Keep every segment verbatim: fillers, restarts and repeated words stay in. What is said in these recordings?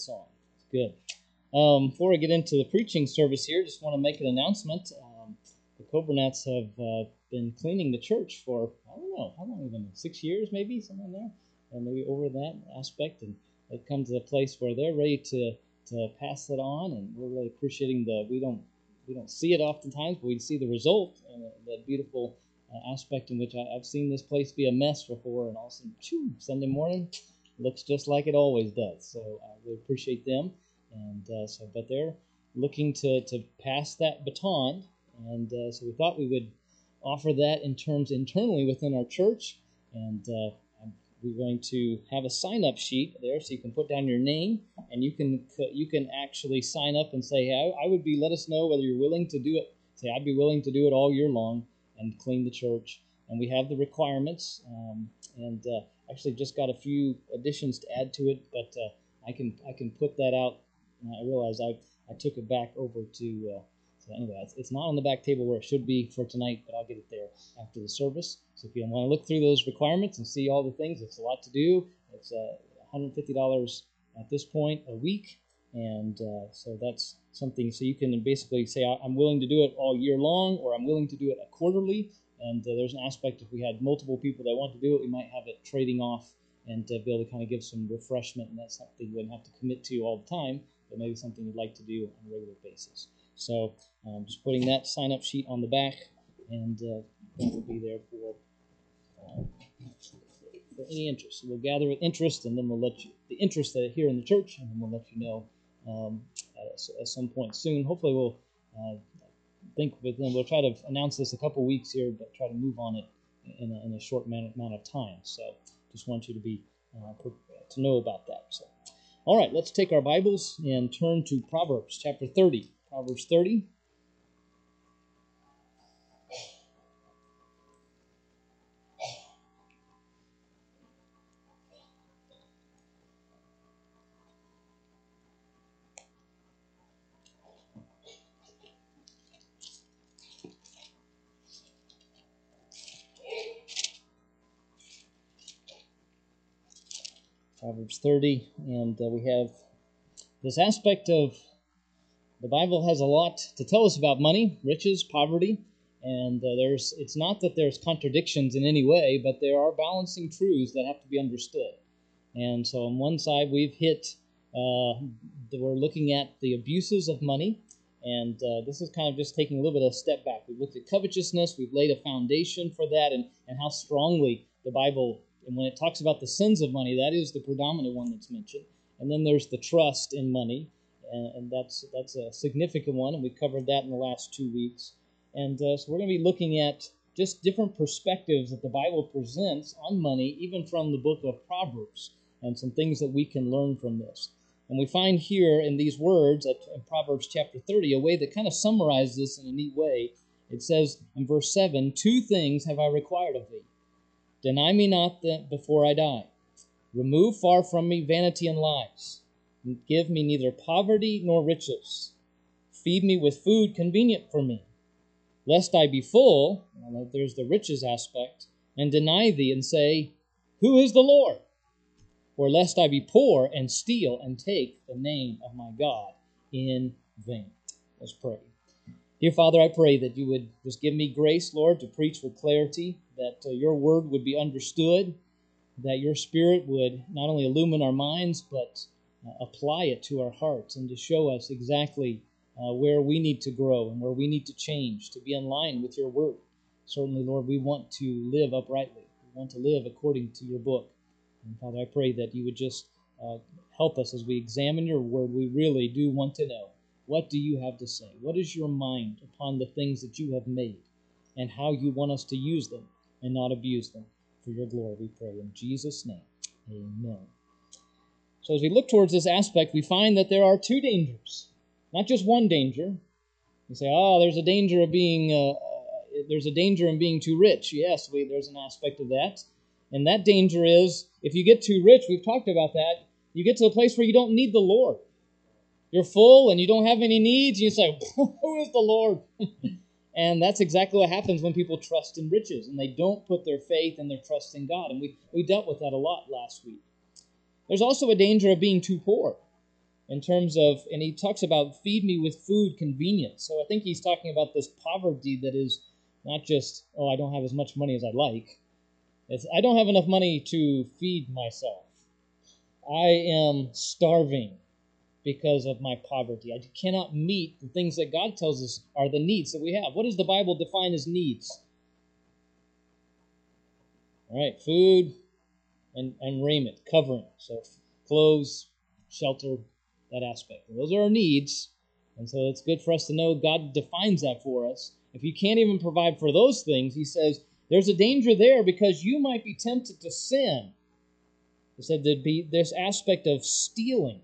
Song. Good. Um, before I get into the preaching service here, just want to make an announcement. Um, the Coburnets have uh, been cleaning the church for, I don't know, how long have we been? Six years maybe, somewhere in there, or maybe over that aspect. And they've come to a place where they're ready to, to pass it on, and we're really appreciating the, we don't we don't see it oftentimes, but we see the result and the beautiful uh, aspect in which I, I've seen this place be a mess before, and all of a sudden, phew, Sunday morning, looks just like it always does. So I really appreciate them. And uh, so, but they're looking to, to pass that baton. And uh, so we thought we would offer that in terms internally within our church. And uh, we're going to have a sign-up sheet there, so you can put down your name, and you can you can actually sign up and say, hey, I, I would be, let us know whether you're willing to do it. Say, I'd be willing to do it all year long and clean the church. And we have the requirements, um, and uh, actually just got a few additions to add to it, but uh, I can I can put that out. And I realize I I took it back over to. Uh, so anyway, it's, it's not on the back table where it should be for tonight, but I'll get it there after the service. So if you want to look through those requirements and see all the things, it's a lot to do. It's uh, one hundred fifty dollars at this point a week, and uh, so that's something. So you can basically say I'm willing to do it all year long, or I'm willing to do it quarterly. And uh, there's an aspect, if we had multiple people that want to do it, we might have it trading off and uh, be able to kind of give some refreshment, and that's something you wouldn't have to commit to all the time, but maybe something you'd like to do on a regular basis. So um, just putting that sign-up sheet on the back, and uh, that will be there for, uh, for any interest. So we'll gather with interest, and then we'll let you, the interest that are here in the church, and then we'll let you know um, at, at some point soon. Hopefully we'll uh, think with them. We'll try to announce this a couple weeks here, but try to move on it in a, in a short amount of time. So just want you to be uh, to know about that. So, all right, let's take our Bibles and turn to Proverbs chapter thirty. Proverbs thirty. Proverbs thirty, and uh, we have this aspect of the Bible has a lot to tell us about money, riches, poverty, and uh, there's it's not that there's contradictions in any way, but there are balancing truths that have to be understood. And so on one side, we've hit, uh, we're looking at the abuses of money, and uh, this is kind of just taking a little bit of a step back. We've looked at covetousness, we've laid a foundation for that, and, and how strongly the Bible, and when it talks about the sins of money, that is the predominant one that's mentioned. And then there's the trust in money, and, and that's that's a significant one, and we covered that in the last two weeks. And uh, so we're going to be looking at just different perspectives that the Bible presents on money, even from the book of Proverbs, and some things that we can learn from this. And we find here in these words at, in Proverbs chapter thirty a way that kind of summarizes this in a neat way. It says in verse seven, "Two things have I required of thee. Deny me not that before I die. Remove far from me vanity and lies. Give me neither poverty nor riches. Feed me with food convenient for me. Lest I be full," well, there's the riches aspect, "and deny thee and say, Who is the Lord? Or lest I be poor and steal and take the name of my God in vain." Let's pray. Dear Father, I pray that you would just give me grace, Lord, to preach with clarity, that uh, your word would be understood, that your Spirit would not only illumine our minds, but uh, apply it to our hearts and to show us exactly uh, where we need to grow and where we need to change to be in line with your word. Certainly, Lord, we want to live uprightly. We want to live according to your book. And Father, I pray that you would just uh, help us as we examine your word. We really do want to know, what do you have to say? What is your mind upon the things that you have made, and how you want us to use them and not abuse them? For your glory, we pray in Jesus' name. Amen. So as we look towards this aspect, we find that there are two dangers, not just one danger. You say, oh, there's a danger of being, uh, uh, there's a danger in being too rich. Yes, we, there's an aspect of that. And that danger is, if you get too rich, we've talked about that, you get to a place where you don't need the Lord. You're full and you don't have any needs, and you say, who is the Lord? And that's exactly what happens when people trust in riches, and they don't put their faith and their trust in God. And we, we dealt with that a lot last week. There's also a danger of being too poor. in terms of, and he talks about feed me with food convenience. So I think he's talking about this poverty that is not just, oh, I don't have as much money as I'd like. It's, I don't have enough money to feed myself. I am starving because of my poverty. I cannot meet the things that God tells us are the needs that we have. What does the Bible define as needs? All right, food and, and raiment, covering. So clothes, shelter, that aspect. And those are our needs. And so it's good for us to know God defines that for us. If you can't even provide for those things, he says, there's a danger there because you might be tempted to sin. He said there'd be this aspect of stealing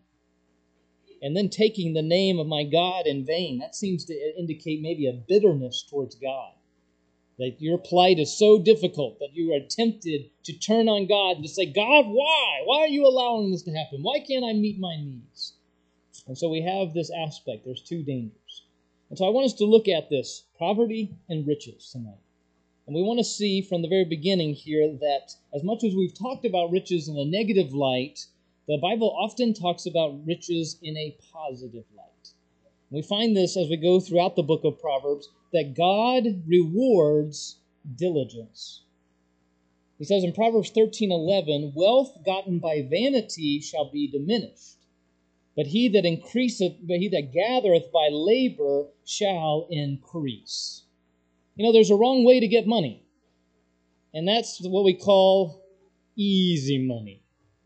and then taking the name of my God in vain. That seems to indicate maybe a bitterness towards God. That your plight is so difficult that you are tempted to turn on God and to say, God, why? Why are you allowing this to happen? Why can't I meet my needs? And so we have this aspect. There's two dangers. And so I want us to look at this, poverty and riches tonight. And we want to see from the very beginning here that as much as we've talked about riches in a negative light, the Bible often talks about riches in a positive light. We find this as we go throughout the book of Proverbs, that God rewards diligence. He says in Proverbs thirteen eleven, wealth gotten by vanity shall be diminished, but he that increaseth, but he that gathereth by labor shall increase. You know, there's a wrong way to get money, and that's what we call easy money,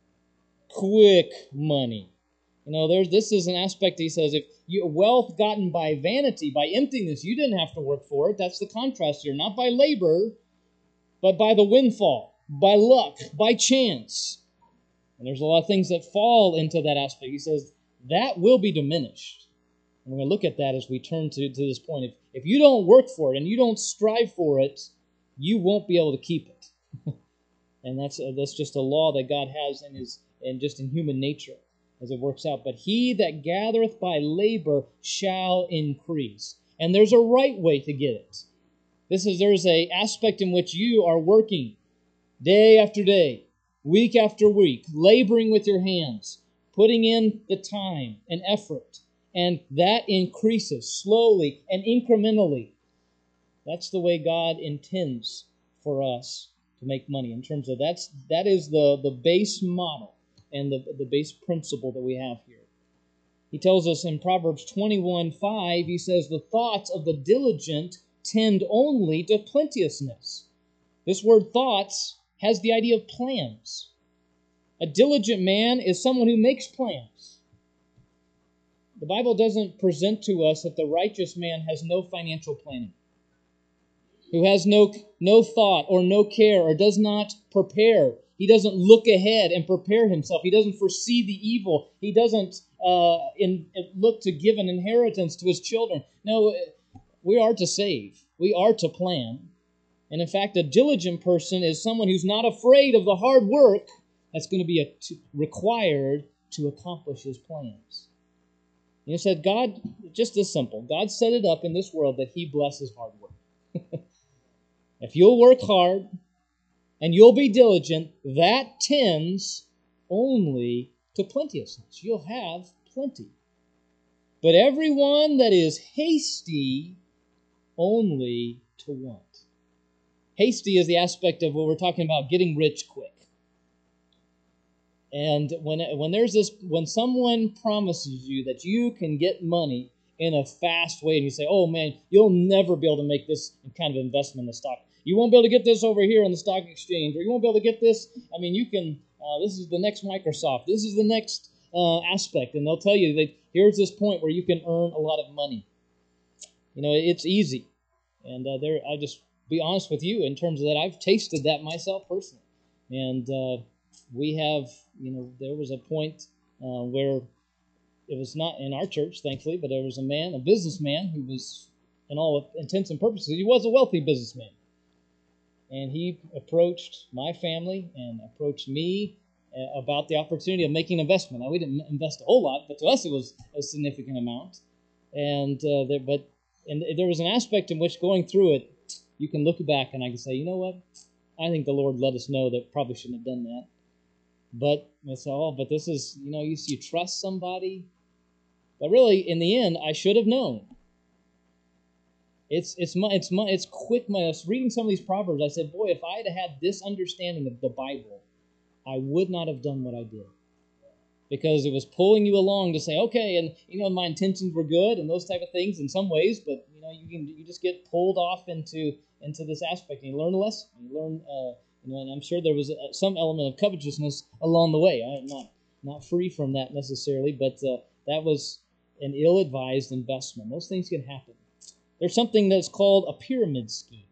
quick money. You know, there's this is an aspect, he says, if you wealth gotten by vanity, by emptiness, you didn't have to work for it. That's the contrast here. Not by labor, but by the windfall, by luck, by chance. And there's a lot of things that fall into that aspect. He says, that will be diminished. And we're going to look at that as we turn to, to this point. If, if you don't work for it and you don't strive for it, you won't be able to keep it. And that's uh, that's just a law that God has in his and just in human nature as it works out. But he that gathereth by labor shall increase. And there's a right way to get it. This is there's a aspect in which you are working day after day, week after week, laboring with your hands, putting in the time and effort. And that increases slowly and incrementally. That's the way God intends for us to make money. In terms of that's that is the, the base model and the, the base principle that we have here. He tells us in Proverbs twenty-one five, he says, the thoughts of the diligent tend only to plenteousness. This word thoughts has the idea of plans. A diligent man is someone who makes plans. The Bible doesn't present to us that the righteous man has no financial planning, who has no, no thought or no care or does not prepare. He doesn't look ahead and prepare himself. He doesn't foresee the evil. He doesn't uh, in, look to give an inheritance to his children. No, we are to save. We are to plan. And in fact, a diligent person is someone who's not afraid of the hard work that's going to be a, to, required to accomplish his plans. You said, God, just this simple. God set it up in this world that he blesses hard work. If you'll work hard and you'll be diligent, that tends only to plenteousness. You'll have plenty. But everyone that is hasty only to want. Hasty is the aspect of what we're talking about, getting rich quick. And when when there's this, when someone promises you that you can get money in a fast way, and you say, "Oh man, you'll never be able to make this kind of investment in the stock. You won't be able to get this over here on the stock exchange, or you won't be able to get this. I mean, you can. Uh, this is the next Microsoft. This is the next uh, aspect." And they'll tell you that here's this point where you can earn a lot of money. You know, it's easy, and uh, there. I just be honest with you in terms of that. I've tasted that myself personally, and. Uh, We have, you know, there was a point uh, where it was not in our church, thankfully, but there was a man, a businessman, who was, in all intents and purposes, he was a wealthy businessman. And he approached my family and approached me uh, about the opportunity of making an investment. Now, we didn't invest a whole lot, but to us it was a significant amount. And uh, there, but and there was an aspect in which going through it, you can look back and I can say, you know what? I think the Lord let us know that probably shouldn't have done that. But it's all, but this is, you know, you, you trust somebody But really, in the end, I should have known. It's it's my it's my it's quick. My I was reading some of these proverbs. I said, boy, if I had had this understanding of the Bible, I would not have done what I did, because it was pulling you along to say, okay, and you know my intentions were good and those type of things in some ways, but you know you can you just get pulled off into into this aspect, and you learn a lesson. You learn, uh, you know, and I'm sure there was a, some element of covetousness along the way. I'm not not free from that necessarily, but uh, that was an ill-advised investment. Those things can happen. There's something that's called a pyramid scheme.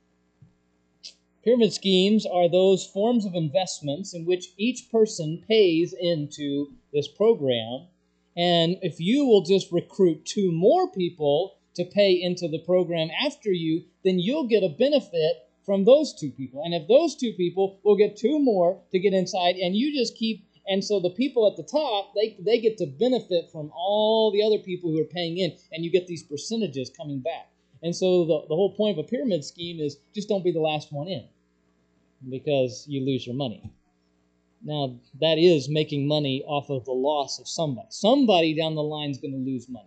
Pyramid schemes are those forms of investments in which each person pays into this program, and if you will just recruit two more people to pay into the program after you, then you'll get a benefit from those two people. And if those two people will get two more to get inside, and you just keep, and so the people at the top, they, they get to benefit from all the other people who are paying in, and you get these percentages coming back. And so the, the whole point of a pyramid scheme is just don't be the last one in, because you lose your money. Now, that is making money off of the loss of somebody. Somebody down the line is going to lose money.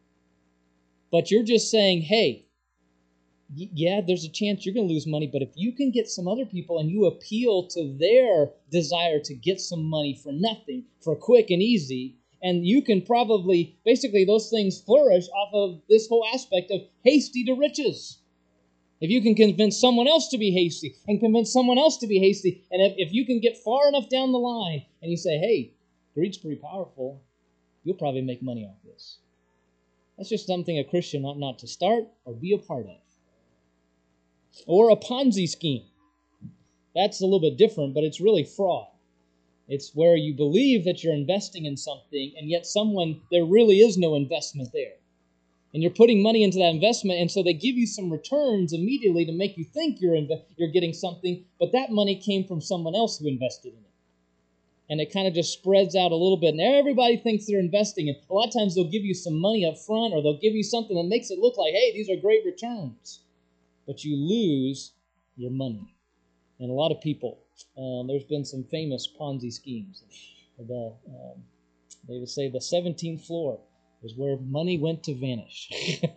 But you're just saying, hey, yeah, there's a chance you're going to lose money, but if you can get some other people and you appeal to their desire to get some money for nothing, for quick and easy, and you can probably, basically those things flourish off of this whole aspect of hasty to riches. If you can convince someone else to be hasty and convince someone else to be hasty, and if, if you can get far enough down the line and you say, hey, greed's pretty powerful, you'll probably make money off this. That's just something a Christian ought not to start or be a part of. Or a Ponzi scheme. That's a little bit different, but it's really fraud. It's where you believe that you're investing in something, and yet someone, there really is no investment there. And you're putting money into that investment, and so they give you some returns immediately to make you think you're inv- you're getting something, but that money came from someone else who invested in it. And it kind of just spreads out a little bit, and everybody thinks they're investing. And a lot of times they'll give you some money up front, or they'll give you something that makes it look like, hey, these are great returns. But you lose your money. And a lot of people, um, there's been some famous Ponzi schemes. The, um, they would say the seventeenth floor is where money went to vanish.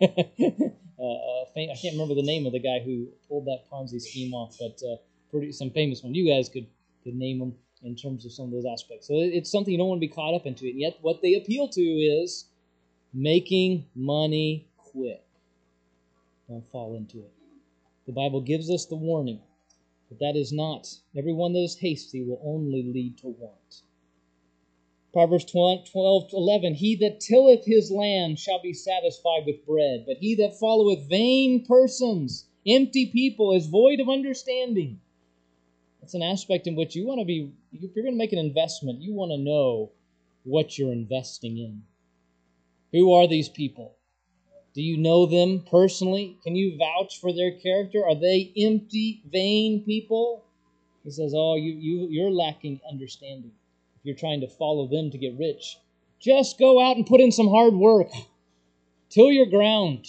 uh, I can't remember the name of the guy who pulled that Ponzi scheme off, but uh, pretty some famous one. You guys could, could name them in terms of some of those aspects. So it's something you don't want to be caught up into. And yet what they appeal to is making money quick. Don't fall into it. The Bible gives us the warning, but that is not. Everyone that is hasty will only lead to want. Proverbs twelve eleven, he that tilleth his land shall be satisfied with bread, but he that followeth vain persons, empty people, is void of understanding. That's an aspect in which you want to be, if you're going to make an investment, you want to know what you're investing in. Who are these people? Do you know them personally? Can you vouch for their character? Are they empty, vain people? He says, oh, you, you, you're lacking understanding. If you're trying to follow them to get rich, just go out and put in some hard work. Till your ground.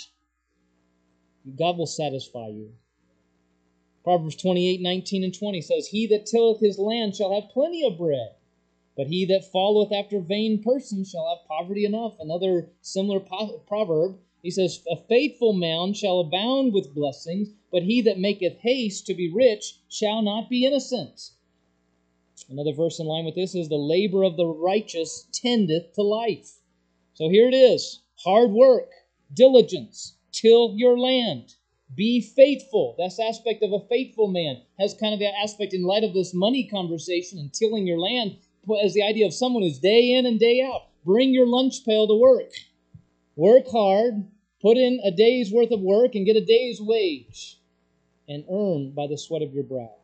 God will satisfy you. Proverbs twenty-eight nineteen and twenty says, he that tilleth his land shall have plenty of bread, but he that followeth after vain persons shall have poverty enough. Another similar proverb, he says, a faithful man shall abound with blessings, but he that maketh haste to be rich shall not be innocent. Another verse in line with this is, the labor of the righteous tendeth to life. So here it is. Hard work, diligence, till your land. Be faithful. That's the aspect of a faithful man. Has kind of the aspect in light of this money conversation and tilling your land as the idea of someone who's day in and day out. Bring your lunch pail to work. Work hard. Put in a day's worth of work and get a day's wage. And earn by the sweat of your brow.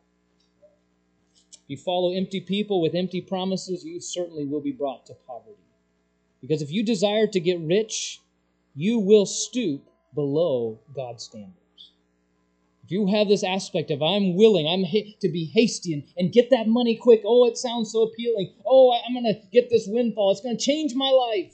If you follow empty people with empty promises, you certainly will be brought to poverty. Because if you desire to get rich, you will stoop below God's standards. If you have this aspect of, I'm willing, I'm ha- to be hasty and, and get that money quick. Oh, it sounds so appealing. Oh, I'm going to get this windfall. It's going to change my life.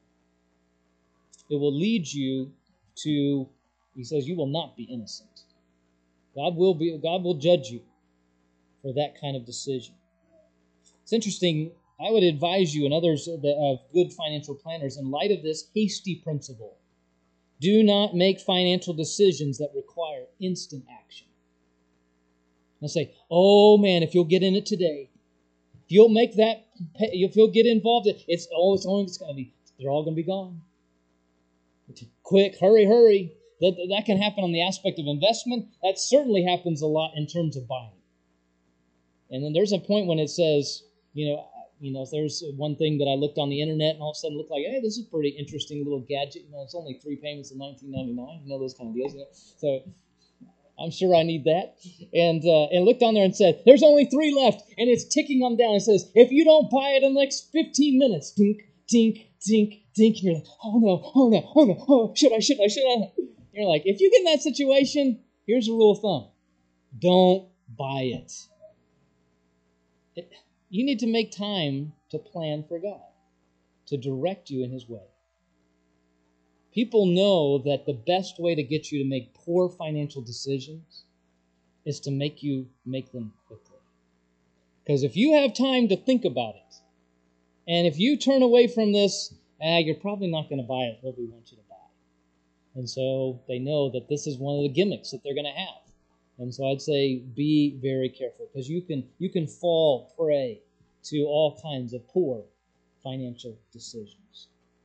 It will lead you to, he says, you will not be innocent. God will be, God will judge you for that kind of decision. It's interesting, I would advise you and others of good financial planners, in light of this hasty principle, do not make financial decisions that require instant action. And say, oh man, if you'll get in it today, if you'll make that, if you'll get involved, it's oh, it's only it's going to be, they're all going to be gone. Quick, hurry, hurry. That, that can happen on the aspect of investment. That certainly happens a lot in terms of buying. And then there's a point when it says, you know, you know, there's one thing that I looked on the internet and all of a sudden looked like, hey, this is a pretty interesting little gadget. You know, it's only three payments of nineteen ninety-nine. You know, those kind of deals. You know? So I'm sure I need that. And uh, and looked on there and said, there's only three left. And it's ticking them down. It says, if you don't buy it in the next fifteen minutes, dink, dink, dink, dink. And you're like, oh no, oh no, oh no, oh, should I, should I, should I? You're like, if you get in that situation, here's a rule of thumb. Don't buy it. it. You need to make time to plan for God, to direct you in His way. People know that the best way to get you to make poor financial decisions is to make you make them quickly. Because if you have time to think about it, and if you turn away from this, eh, you're probably not going to buy it what we want you to buy. And so they know that this is one of the gimmicks that they're going to have. And so I'd say be very careful, because you can you can fall prey to all kinds of poor financial decisions.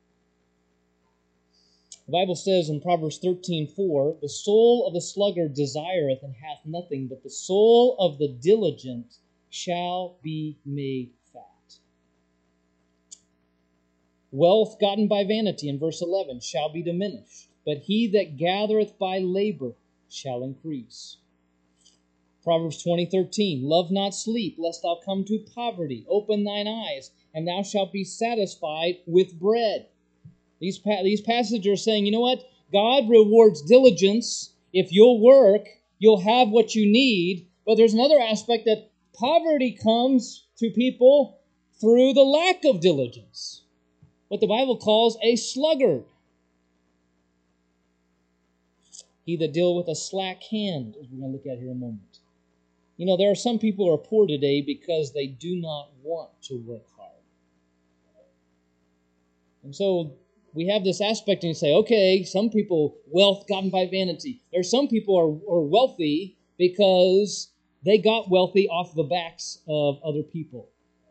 The Bible says in Proverbs thirteen four, the soul of the sluggard desireth and hath nothing, but the soul of the diligent shall be made fat. Wealth gotten by vanity, in verse eleven, shall be diminished, but he that gathereth by labor shall increase. Proverbs twenty thirteen, love not sleep, lest thou come to poverty. Open thine eyes, and thou shalt be satisfied with bread. These, pa- these passages are saying, you know what? God rewards diligence. If you'll work, you'll have what you need. But there's another aspect, that poverty comes to people through the lack of diligence. What the Bible calls a sluggard. He that deal with a slack hand, as we're going to look at here in a moment. You know, there are some people who are poor today because they do not want to work hard. And so we have this aspect, and you say, okay, some people, wealth gotten by vanity. There's some people are, are wealthy because they got wealthy off the backs of other people.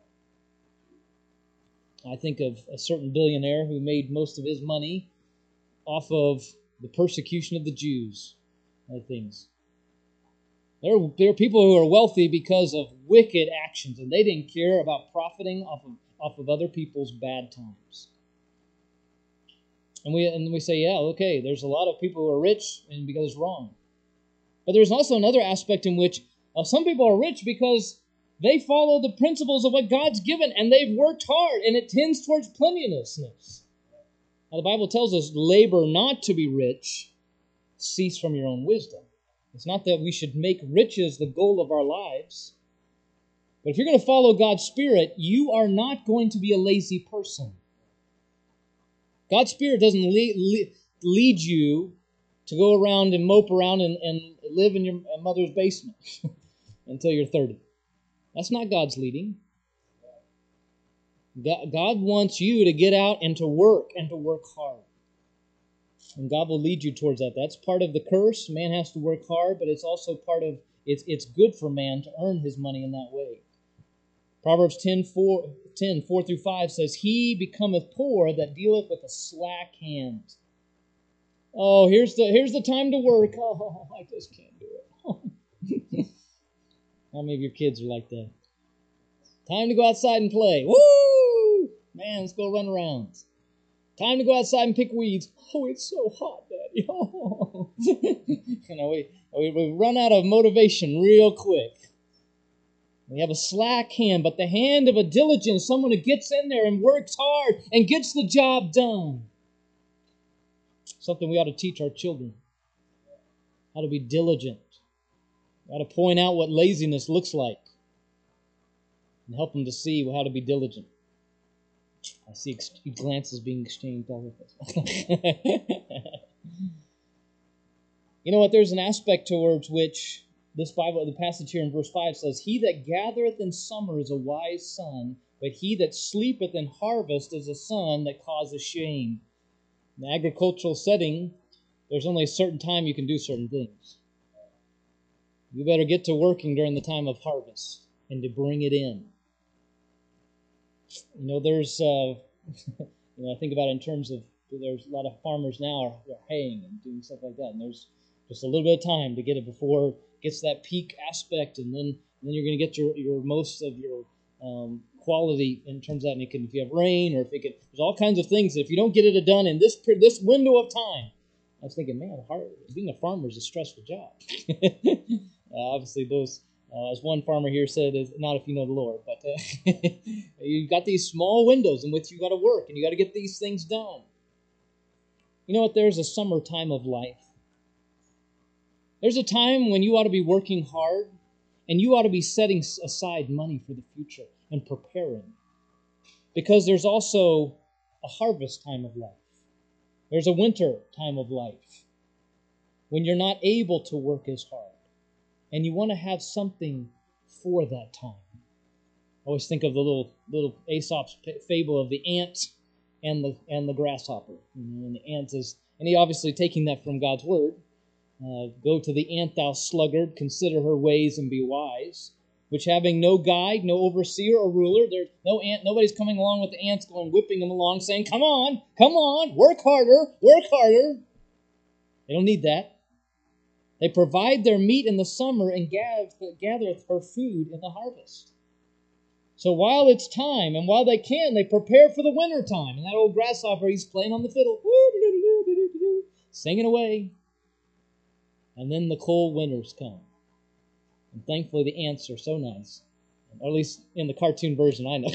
I think of a certain billionaire who made most of his money off of the persecution of the Jews and things. There are, there are people who are wealthy because of wicked actions, and they didn't care about profiting off of, off of other people's bad times. And we and we say, yeah, okay, there's a lot of people who are rich and because it's wrong. But there's also another aspect in which uh, some people are rich because they follow the principles of what God's given, and they've worked hard, and it tends towards plenteousness. Now, the Bible tells us, labor not to be rich, cease from your own wisdom. It's not that we should make riches the goal of our lives. But if you're going to follow God's Spirit, you are not going to be a lazy person. God's Spirit doesn't lead, lead you to go around and mope around and, and live in your mother's basement until you're thirty. That's not God's leading. God wants you to get out and to work and to work hard. And God will lead you towards that. That's part of the curse. Man has to work hard, but it's also part of, it's, it's good for man to earn his money in that way. Proverbs ten, four, ten, four through five says, he becometh poor that dealeth with a slack hand. Oh, here's the here's the time to work. Oh, I just can't do it. How many of your kids are like that? Time to go outside and play. Woo! Man, let's go run around. Time to go outside and pick weeds. Oh, it's so hot, Daddy. Oh. you know, we, we, we run out of motivation real quick. We have a slack hand, but the hand of a diligent, someone who gets in there and works hard and gets the job done. Something we ought to teach our children. How to be diligent. How to point out what laziness looks like. And help them to see how to be diligent. I see ex- glances being exchanged all of us. You know what? There's an aspect towards which this Bible, the passage here in verse five says, he that gathereth in summer is a wise son, but he that sleepeth in harvest is a son that causes shame. In the agricultural setting, there's only a certain time you can do certain things. You better get to working during the time of harvest and to bring it in. You know, there's, uh, you know, I think about it in terms of, there's a lot of farmers now are, are haying and doing stuff like that, and there's just a little bit of time to get it before it gets that peak aspect, and then and then you're going to get your, your most of your um, quality in terms of that. And it can, if you have rain, or if it can, there's all kinds of things that if you don't get it done in this this window of time, I was thinking, man, hard, being a farmer is a stressful job. uh, obviously, those. Uh, as one farmer here said, is not if you know the Lord, but uh, you've got these small windows in which you got to work, and you got to get these things done. You know what? There's a summer time of life. There's a time when you ought to be working hard, and you ought to be setting aside money for the future and preparing. Because there's also a harvest time of life. There's a winter time of life when you're not able to work as hard. And you want to have something for that time. I always think of the little little Aesop's fable of the ant and the and the grasshopper. And the ant is, and he obviously taking that from God's word. Uh, Go to the ant, thou sluggard, consider her ways and be wise. Which having no guide, no overseer or ruler, there's no ant. Nobody's coming along with the ants, going whipping them along, saying, "Come on, come on, work harder, work harder." They don't need that. They provide their meat in the summer and gathereth her food in the harvest. So while it's time, and while they can, they prepare for the winter time. And that old grasshopper, he's playing on the fiddle, singing away. And then the cold winters come. And thankfully the ants are so nice. Or at least in the cartoon version I know.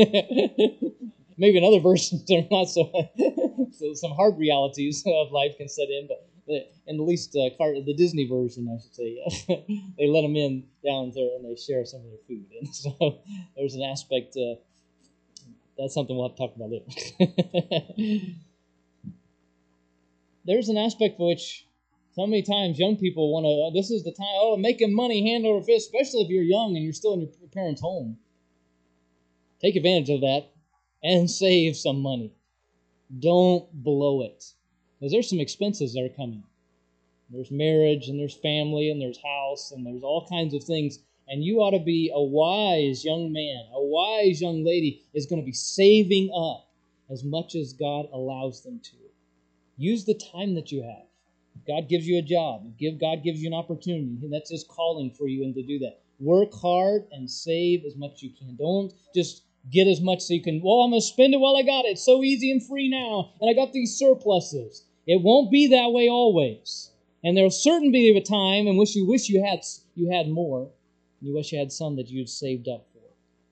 Maybe in other versions they're not so, so some hard realities of life can set in, but in the least uh, car, the Disney version, I should say, they let them in down there and they share some of their food. And so there's an aspect, uh, that's something we'll have to talk about later. There's an aspect for which so many times young people want to, oh, this is the time, oh, making money hand over fist, especially if you're young and you're still in your parents' home. Take advantage of that and save some money. Don't blow it. Because there's some expenses that are coming. There's marriage, and there's family, and there's house, and there's all kinds of things. And you ought to be a wise young man, a wise young lady is going to be saving up as much as God allows them to. Use the time that you have. If God gives you a job, if God gives you an opportunity, that's His calling for you and to do that. Work hard and save as much as you can. Don't just get as much so you can, well, I'm going to spend it while I got it. It's so easy and free now, and I got these surpluses. It won't be that way always. And there'll certainly be a time in which you wish you had you had more. You wish you had some that you'd saved up for.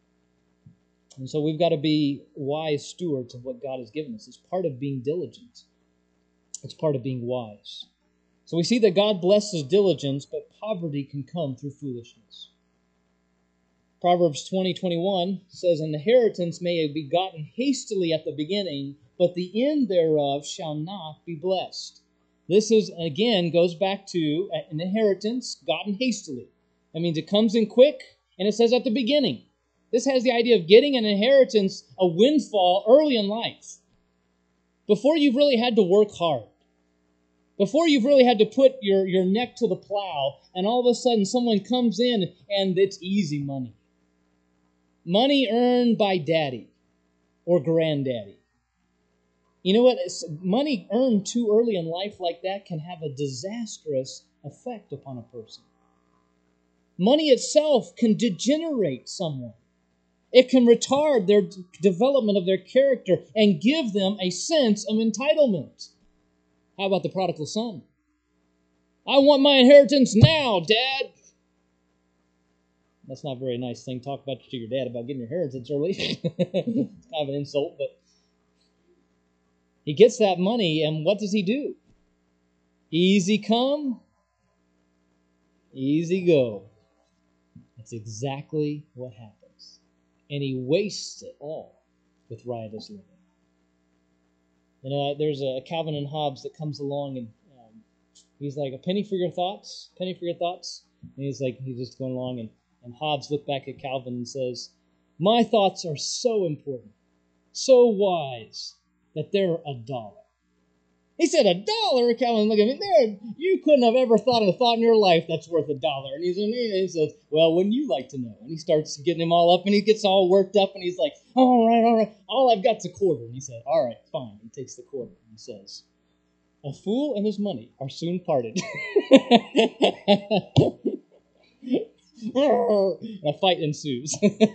And so we've got to be wise stewards of what God has given us. It's part of being diligent. It's part of being wise. So we see that God blesses diligence, but poverty can come through foolishness. Proverbs twenty twenty-one says, "An inheritance may be gotten hastily at the beginning, but the end thereof shall not be blessed." This is, again, goes back to an inheritance gotten hastily. That means it comes in quick, and it says at the beginning. This has the idea of getting an inheritance, a windfall, early in life. Before you've really had to work hard. Before you've really had to put your, your neck to the plow, and all of a sudden someone comes in, and it's easy money. Money earned by daddy or granddaddy. You know what? Money earned too early in life like that can have a disastrous effect upon a person. Money itself can degenerate someone. It can retard their development of their character and give them a sense of entitlement. How about the prodigal son? I want my inheritance now, Dad. That's not a very nice thing to talk about to your dad about getting your inheritance early. It's kind of an insult, but he gets that money, and what does he do? Easy come, easy go. That's exactly what happens. And he wastes it all with riotous living. You know, there's a Calvin and Hobbes that comes along, and um, he's like, a penny for your thoughts, penny for your thoughts. And he's like, he's just going along, and, and Hobbes looked back at Calvin and says, My thoughts are so important, so wise, that they're a dollar. He said, a dollar? Calvin, look at me. There, you couldn't have ever thought of a thought in your life that's worth a dollar. And he's, he says, well, wouldn't you like to know? And he starts getting him all up, and he gets all worked up, and he's like, all right, all right, all I've got's a quarter. And he said, all right, fine. He takes the quarter, and he says, a fool and his money are soon parted. And a fight ensues.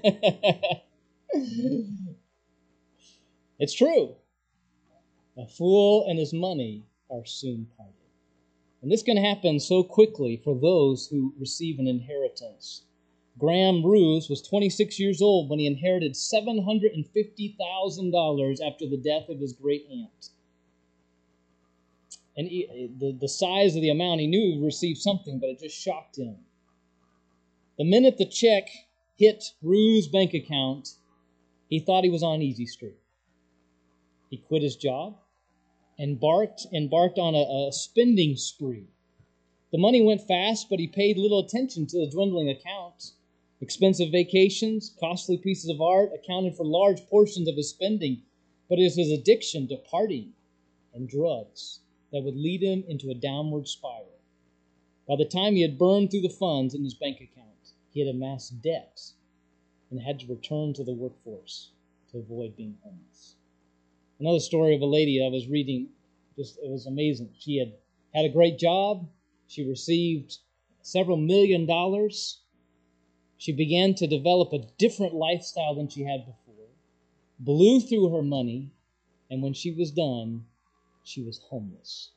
It's true. A fool and his money are soon parted. And this can happen so quickly for those who receive an inheritance. Graham Roos was twenty-six years old when he inherited seven hundred fifty thousand dollars after the death of his great aunt. And he, the, the size of the amount, he knew he would receive something, but it just shocked him. The minute the check hit Roos' bank account, he thought he was on Easy Street. He quit his job, embarked, embarked on a, a spending spree. The money went fast, but he paid little attention to the dwindling account. Expensive vacations, costly pieces of art accounted for large portions of his spending, but it was his addiction to partying and drugs that would lead him into a downward spiral. By the time he had burned through the funds in his bank account, he had amassed debt and had to return to the workforce to avoid being homeless. Another story of a lady I was reading, just it was amazing. She had had a great job. She received several million dollars. She began to develop a different lifestyle than she had before, blew through her money, and when she was done, she was homeless.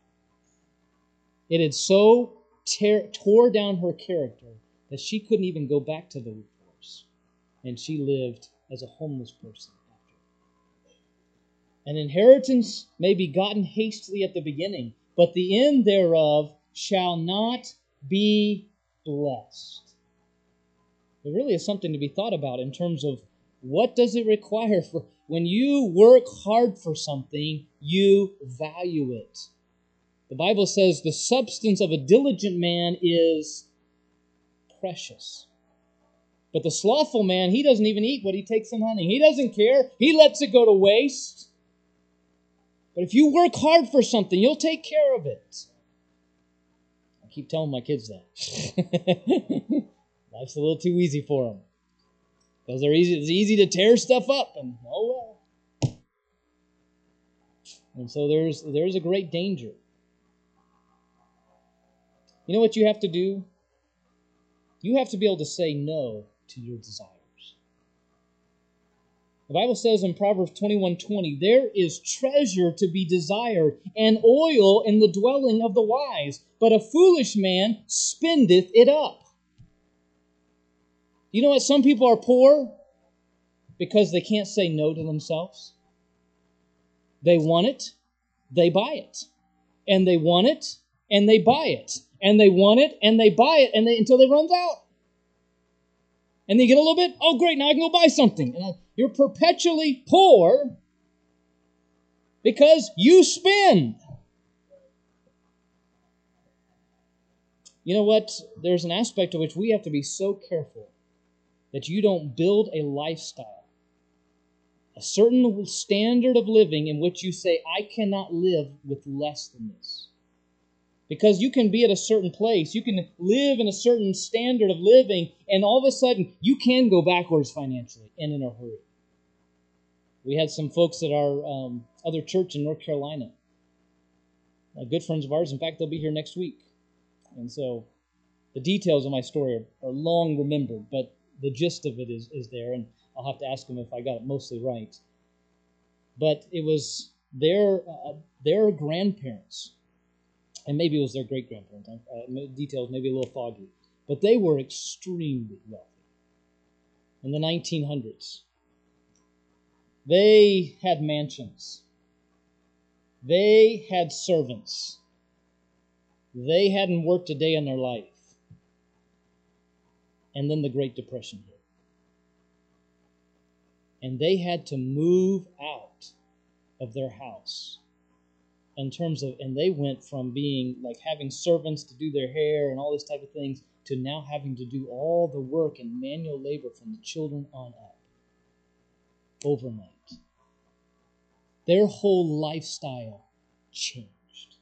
It had so tear, tore down her character that she couldn't even go back to the workforce, and she lived as a homeless person after. An inheritance may be gotten hastily at the beginning, but the end thereof shall not be blessed. There really is something to be thought about in terms of what does it require for when you work hard for something, you value it. The Bible says the substance of a diligent man is precious. But the slothful man, he doesn't even eat what he takes in hunting. He doesn't care. He lets it go to waste. But if you work hard for something, you'll take care of it. I keep telling my kids that. Life's a little too easy for them. Because they're easy, it's easy to tear stuff up, and oh well. And so there's there's a great danger. You know what you have to do? You have to be able to say no to your desires. The Bible says in Proverbs twenty-one twenty, there is treasure to be desired, and oil in the dwelling of the wise, but a foolish man spendeth it up. You know what? Some people are poor because they can't say no to themselves. They want it, they buy it. And they want it, and they buy it. And they want it, and they buy it and they, until it runs out. And they get a little bit, oh great, now I can go buy something. And you're perpetually poor because you spend. You know what? There's an aspect of which we have to be so careful that you don't build a lifestyle, a certain standard of living in which you say, I cannot live with less than this. Because you can be at a certain place, you can live in a certain standard of living, and all of a sudden you can go backwards financially and in a hurry. We had some folks at our um, other church in North Carolina, uh, good friends of ours. In fact, they'll be here next week. And so the details of my story are, are long remembered, but the gist of it is, is there, and I'll have to ask them if I got it mostly right. But it was their uh, their grandparents, and maybe it was their great-grandparents. Uh, details maybe a little foggy. But they were extremely wealthy in the nineteen hundreds. They had mansions. They had servants. They hadn't worked a day in their life. And then the Great Depression hit. And they had to move out of their house in terms of, and they went from being like having servants to do their hair and all this type of things to now having to do all the work and manual labor from the children on up. overnight. Their whole lifestyle changed.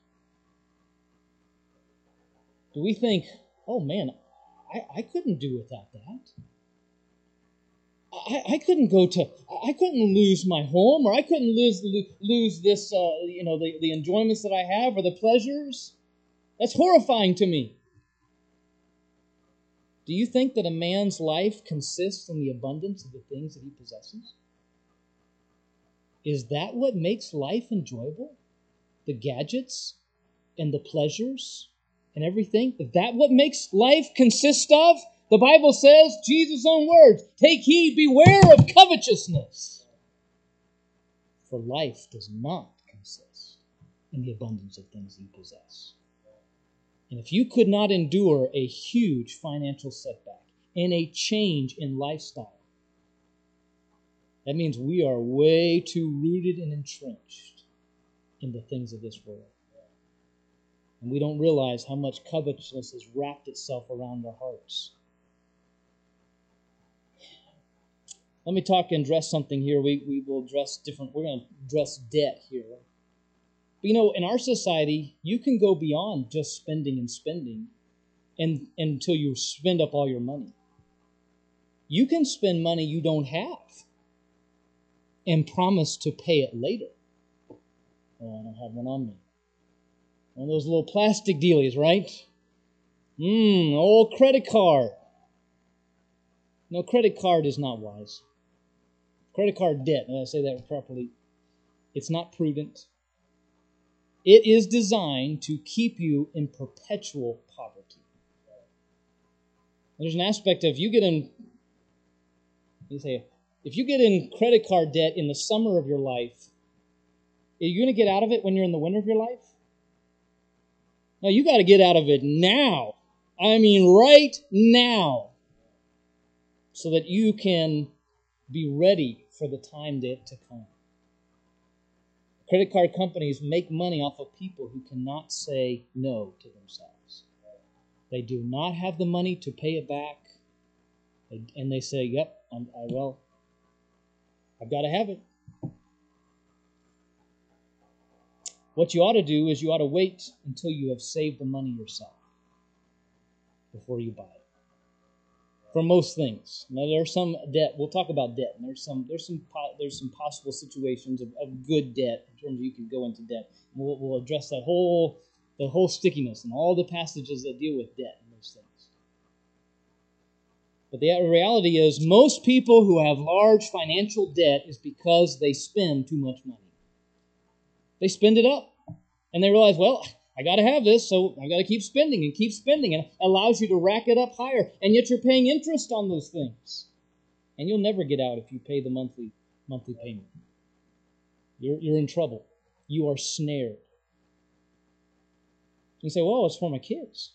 Do we think, oh man, I, I couldn't do without that? I, I couldn't go to, I couldn't lose my home, or I couldn't lose lose this, uh, you know, the, the enjoyments that I have or the pleasures. That's horrifying to me. Do you think that a man's life consists in the abundance of the things that he possesses? Is that what makes life enjoyable? The gadgets and the pleasures and everything? Is that what makes life consist of? The Bible says, Jesus' own words, take heed, beware of covetousness. For life does not consist in the abundance of things you possess. And if you could not endure a huge financial setback and a change in lifestyle, that means we are way too rooted and entrenched in the things of this world. And we don't realize how much covetousness has wrapped itself around our hearts. Let me talk and address something here. We, we will address different, we're going to address debt here. But you know, in our society, you can go beyond just spending and spending and, until you spend up all your money. You can spend money you don't have and promise to pay it later. Oh, I don't have one on me. One of those little plastic dealies, right? Mmm, old credit card. No, credit card is not wise. Credit card debt, did I say that properly? It's not prudent. It is designed to keep you in perpetual poverty. There's an aspect of, you get in, you say, if you get in credit card debt in the summer of your life, are you going to get out of it when you're in the winter of your life? No, you got to get out of it now. I mean, right now. So that you can be ready for the time to, to come. Credit card companies make money off of people who cannot say no to themselves. They do not have the money to pay it back. And they say, yep, I'm, I will. I've got to have it. What you ought to do is you ought to wait until you have saved the money yourself before you buy it. For most things. Now there's some debt. We'll talk about debt. And there's some there's some there's some possible situations of, of good debt in terms of you can go into debt. We'll, we'll address that whole the whole stickiness and all the passages that deal with debt and those things. But the reality is, most people who have large financial debt is because they spend too much money. They spend it up. And they realize, well, I got to have this, so I've got to keep spending and keep spending. And it allows you to rack it up higher. And yet you're paying interest on those things. And you'll never get out if you pay the monthly monthly payment. You're, you're in trouble. You are snared. You say, well, it's for my kids.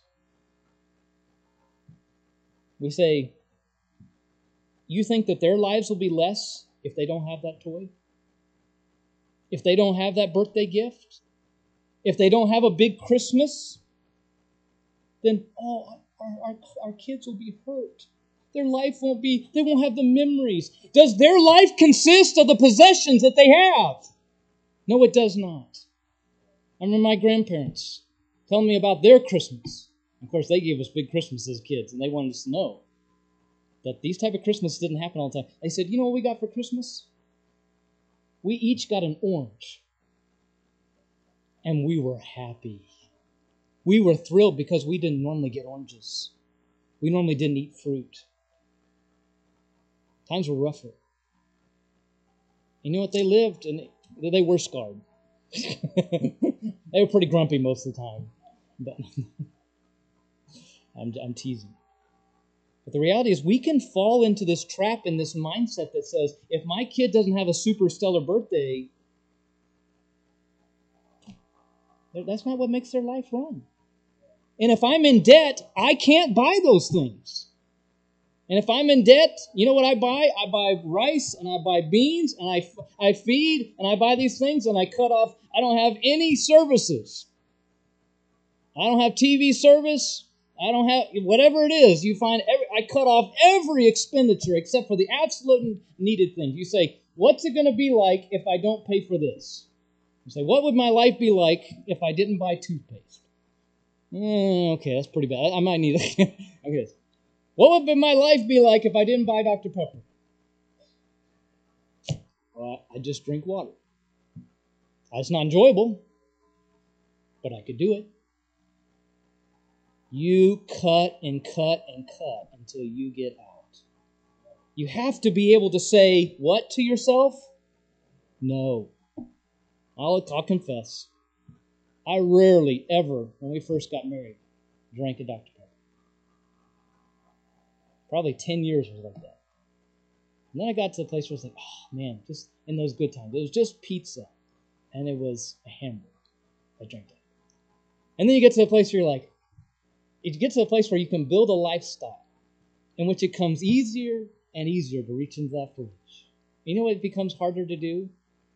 We say, you think that their lives will be less if they don't have that toy? If they don't have that birthday gift? If they don't have a big Christmas? Then, oh, our, our, our kids will be hurt. Their life won't be, they won't have the memories. Does their life consist of the possessions that they have? No, it does not. I remember my grandparents telling me about their Christmas. Of course, they gave us big Christmases as kids, and they wanted us to know that these type of Christmases didn't happen all the time. They said, you know what we got for Christmas? We each got an orange. And we were happy. We were thrilled because we didn't normally get oranges. We normally didn't eat fruit. Times were rougher. You know what? They lived and they were scarred. They were pretty grumpy most of the time. But I'm, I'm teasing. But the reality is we can fall into this trap and this mindset that says, if my kid doesn't have a super stellar birthday, that's not what makes their life run. And if I'm in debt, I can't buy those things. And if I'm in debt, you know what I buy? I buy rice and I buy beans and I, I feed and I buy these things and I cut off. I don't have any services. I don't have T V service. I don't have, whatever it is, you find, every, I cut off every expenditure except for the absolute needed things. You say, what's it going to be like if I don't pay for this? You say, what would my life be like if I didn't buy toothpaste? Mm, okay, that's pretty bad. I might need it. Okay. What would my life be like if I didn't buy Doctor Pepper? Well, I just drink water. It's not enjoyable, but I could do it. You cut and cut and cut until you get out. You have to be able to say what to yourself? No. I'll, I'll confess. I rarely ever, when we first got married, drank a Doctor Pepper. Probably ten years was like that. And then I got to the place where I was like, oh man, just in those good times. It was just pizza. And it was a hamburger. I drank that. And then you get to the place where you're like, you get to the place where you can build a lifestyle in which it comes easier and easier to reach into that fridge. You know what becomes harder to do?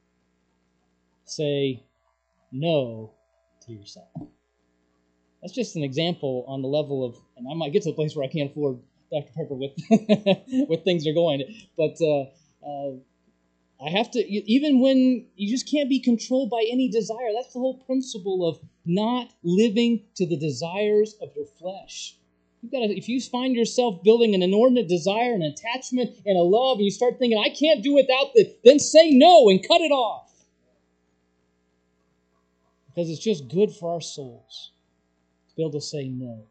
Say no to yourself. That's just an example on the level of, and I might get to the place where I can't afford Doctor Pepper with with things are going, but uh, uh, I have to, even when you just can't be controlled by any desire. That's the whole principle of not living to the desires of your flesh. You've got to, if you find yourself building an inordinate desire, an attachment, and a love, and you start thinking, I can't do without this, then say no and cut it off. Because it's just good for our souls to be able to say no.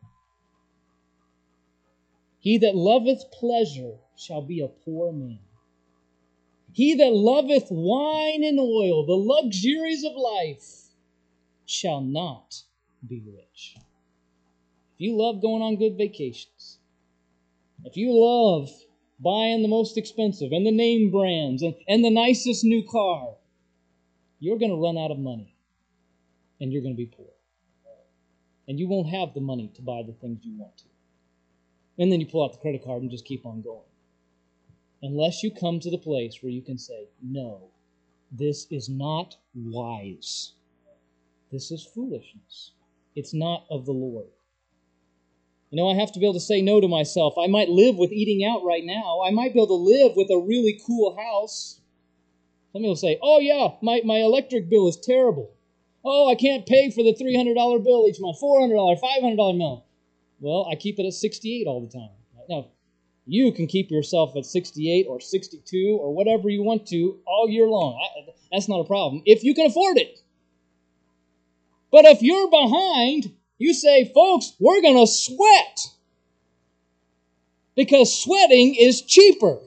He that loveth pleasure shall be a poor man. He that loveth wine and oil, the luxuries of life, shall not be rich. If you love going on good vacations, if you love buying the most expensive and the name brands and, and the nicest new car, you're going to run out of money and you're going to be poor. And you won't have the money to buy the things you want to. And then you pull out the credit card and just keep on going. Unless you come to the place where you can say, no, this is not wise. This is foolishness. It's not of the Lord. You know, I have to be able to say no to myself. I might live with eating out right now. I might be able to live with a really cool house. Some people say, oh yeah, my, my electric bill is terrible. Oh, I can't pay for the three hundred dollars bill each month, four hundred dollars, five hundred dollars bill. Well, I keep it at sixty-eight all the time. Now, you can keep yourself at sixty-eight or sixty-two or whatever you want to all year long. I, that's not a problem if you can afford it. But if you're behind, you say, folks, we're going to sweat because sweating is cheaper.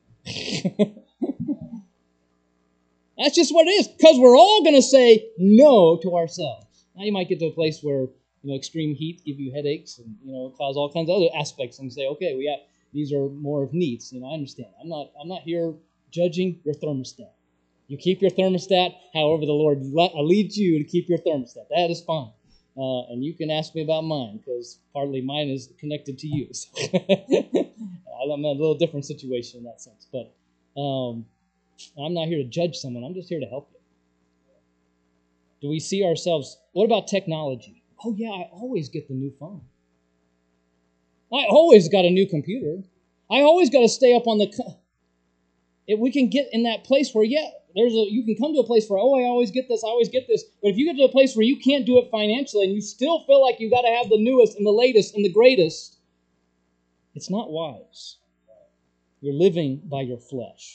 That's just what it is, because we're all going to say no to ourselves. Now you might get to a place where, you know, extreme heat give you headaches and, you know, cause all kinds of other aspects, and you say, okay, we have these are more of needs. You know, I understand. I'm not I'm not here judging your thermostat. You keep your thermostat however the Lord leads you to keep your thermostat. That is fine. Uh, and you can ask me about mine, because partly mine is connected to you. So I'm in a little different situation in that sense. But um, I'm not here to judge someone. I'm just here to help you. Do we see ourselves? What about technology? Oh, yeah, I always get the new phone. I always got a new computer. I always got to stay up on the... Co- if we can get in that place where, yeah, there's a, you can come to a place where, oh, I always get this, I always get this. But if you get to a place where you can't do it financially and you still feel like you got to have the newest and the latest and the greatest, it's not wise. You're living by your flesh.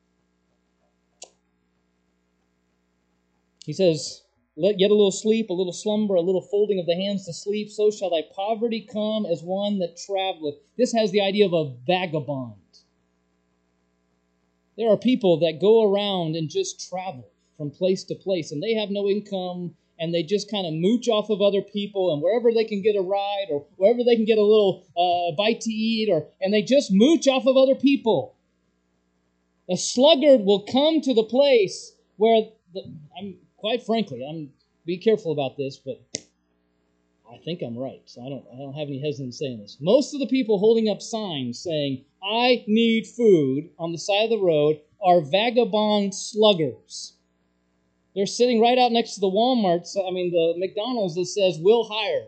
He says, let yet a little sleep, a little slumber, a little folding of the hands to sleep, so shall thy poverty come as one that traveleth. This has the idea of a vagabond. There are people that go around and just travel from place to place, and they have no income, and they just kind of mooch off of other people, and wherever they can get a ride, or wherever they can get a little uh, bite to eat, or and they just mooch off of other people. A sluggard will come to the place where, the, I'm quite frankly, I'm be careful about this, but I think I'm right, so I don't I don't have any hesitation saying this. Most of the people holding up signs saying, I need food on the side of the road are vagabond sluggards. They're sitting right out next to the Walmarts, I mean the McDonald's that says, we'll hire.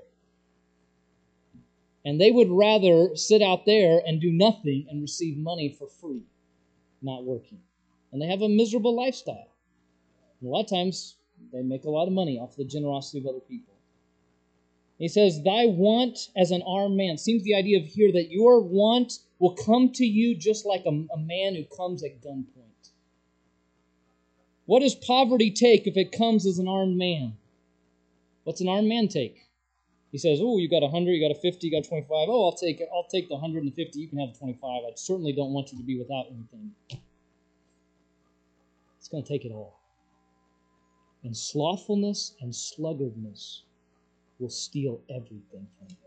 And they would rather sit out there and do nothing and receive money for free, not working. and they have a miserable lifestyle. And a lot of times, they make a lot of money off the generosity of other people. He says, thy want as an armed man. Seems the idea of here that your want will come to you just like a, a man who comes at gunpoint. What does poverty take if it comes as an armed man? What's an armed man take? He says, oh, you got a hundred, you got a fifty, you got a twenty-five. Oh, I'll take it. I'll take the hundred and the fifty. You can have the twenty-five. I certainly don't want you to be without anything. It's going to take it all. And slothfulness and sluggardness will steal everything from you.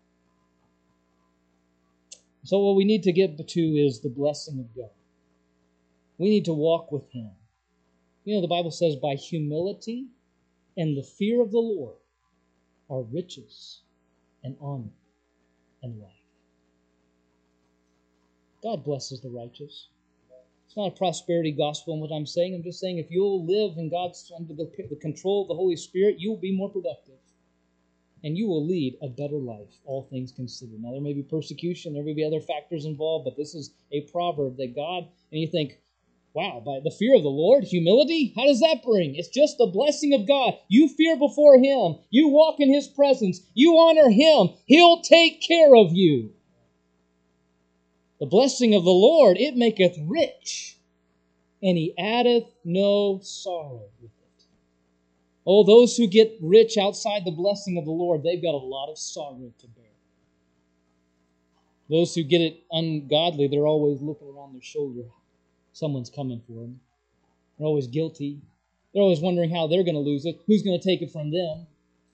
So what we need to get to is the blessing of God. We need to walk with Him. You know, the Bible says, by humility and the fear of the Lord are riches and honor and life. God blesses the righteous. It's not a prosperity gospel in what I'm saying. I'm just saying if you'll live in God's under the, the control of the Holy Spirit, you'll be more productive. And you will lead a better life, all things considered. Now, there may be persecution, there may be other factors involved, but this is a proverb that God, and you think, wow, by the fear of the Lord, humility, how does that bring? It's just the blessing of God. You fear before Him. You walk in His presence. You honor Him. He'll take care of you. The blessing of the Lord, it maketh rich, and He addeth no sorrow with it. Oh, those who get rich outside the blessing of the Lord, they've got a lot of sorrow to bear. Those who get it ungodly, they're always looking around their shoulder. Someone's coming for them. They're always guilty. They're always wondering how they're going to lose it. Who's going to take it from them?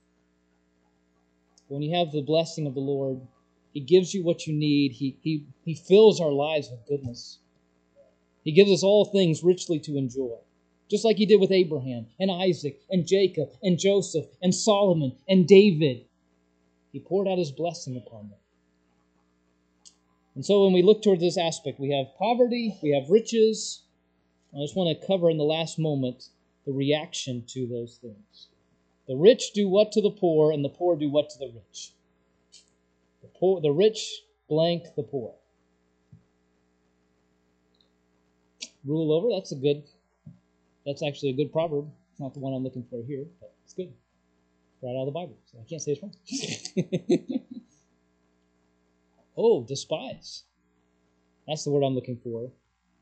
When you have the blessing of the Lord, He gives you what you need. He, he, he fills our lives with goodness. He gives us all things richly to enjoy. Just like He did with Abraham and Isaac and Jacob and Joseph and Solomon and David. He poured out His blessing upon them. And so when we look toward this aspect, we have poverty, we have riches. I just want to cover in the last moment the reaction to those things. The rich do what to the poor, and the poor do what to the rich. The poor, the rich blank the poor. Rule over, that's a good, that's actually a good proverb. It's not the one I'm looking for here, but it's good. Right out of the Bible, so I can't say it's wrong. Oh, despise. That's the word I'm looking for.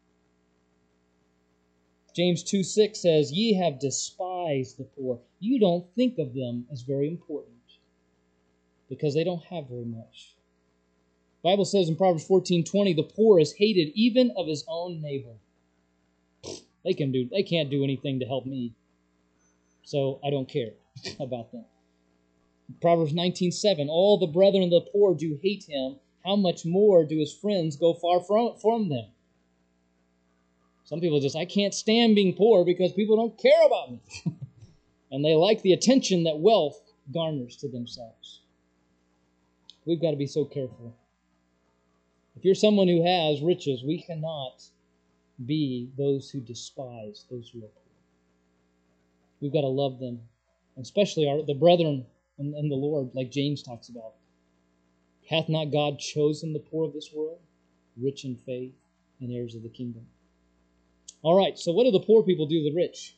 James two six says, ye have despised the poor. You don't think of them as very important because they don't have very much. The Bible says in Proverbs fourteen twenty, the poor is hated even of his own neighbor. They can do, they can't do anything to help me, so I don't care about them. Proverbs nineteen seven, all the brethren of the poor do hate him. How much more do his friends go far from, from them? Some people just, I can't stand being poor because people don't care about me. And they like the attention that wealth garners to themselves. We've got to be so careful. If you're someone who has riches, we cannot be those who despise those who are poor. We've got to love them, especially our, the brethren and, and the Lord, like James talks about. Hath not God chosen the poor of this world, rich in faith, and heirs of the kingdom? All right, so what do the poor people do to the rich?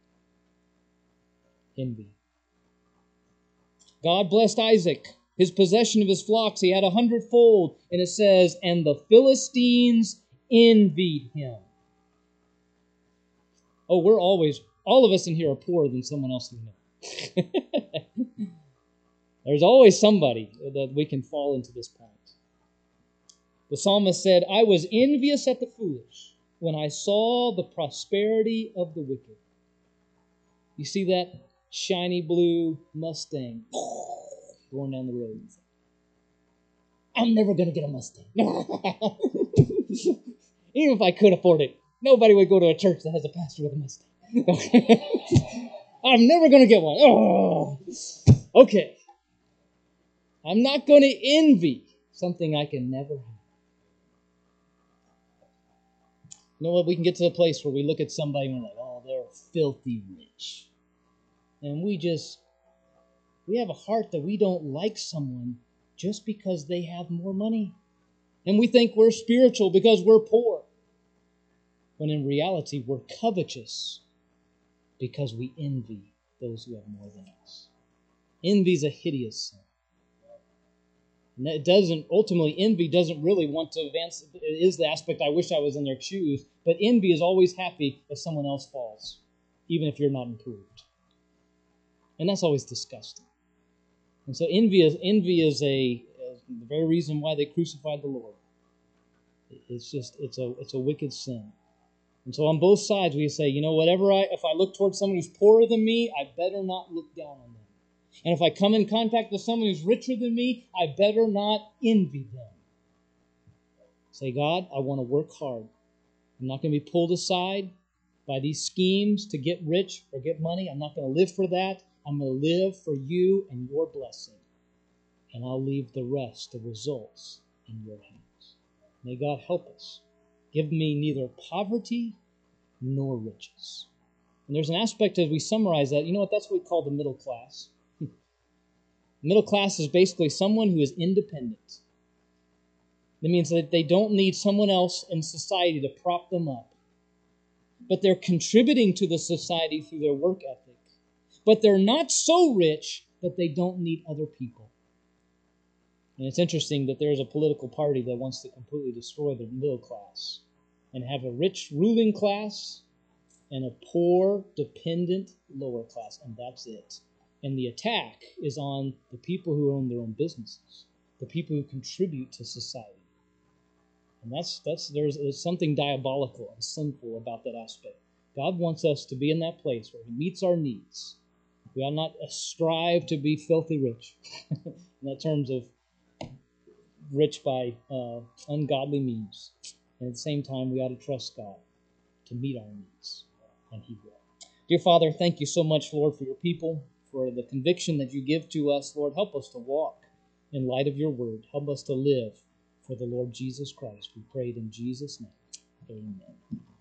Envy. God blessed Isaac. His possession of his flocks, he had a hundredfold. And it says, and the Philistines envied him. Oh, we're always, all of us in here are poorer than someone else we know. There's always somebody that we can fall into this point. The psalmist said, I was envious at the foolish when I saw the prosperity of the wicked. You see that shiny blue Mustang going down the road. I'm never going to get a Mustang. Even if I could afford it, nobody would go to a church that has a pastor with a Mustang. I'm never going to get one. Oh. Okay. I'm not going to envy something I can never have. You know what? We can get to the place where we look at somebody and we're like, oh, they're filthy rich. And we just, we have a heart that we don't like someone just because they have more money. And we think we're spiritual because we're poor. when in reality we're covetous because we envy those who have more than us. Envy is a hideous sin. And it doesn't, ultimately, envy doesn't really want to advance. It is the aspect I wish I was in their shoes, but envy is always happy if someone else falls, even if you're not improved. And that's always disgusting. And so envy is, envy is a, the very reason why they crucified the Lord. It's just, it's a, it's a wicked sin. And so on both sides we say, you know, whatever I, if I look towards someone who's poorer than me, I better not look down on them. And if I come in contact with someone who's richer than me, I better not envy them. Say, God, I want to work hard. I'm not going to be pulled aside by these schemes to get rich or get money. I'm not going to live for that. I'm going to live for you and your blessing. And I'll leave the rest, the results, in your hands. May God help us. Give me neither poverty nor riches. And there's an aspect as we summarize that, you know what, that's what we call the middle class. Middle class is basically someone who is independent. That means that they don't need someone else in society to prop them up. But they're contributing to the society through their work ethic. But they're not so rich that they don't need other people. And it's interesting that there's a political party that wants to completely destroy the middle class and have a rich ruling class and a poor, dependent lower class, and that's it. And the attack is on the people who own their own businesses, the people who contribute to society. And that's that's there's, there's something diabolical and sinful about that aspect. God wants us to be in that place where He meets our needs. We ought not strive to be filthy rich, in that terms of rich by uh, ungodly means. And at the same time, we ought to trust God to meet our needs, and He will. Dear Father, thank you so much, Lord, for your people, for the conviction that you give to us. Lord, help us to walk in light of your word. Help us to live for the Lord Jesus Christ. We pray it in Jesus' name. Amen.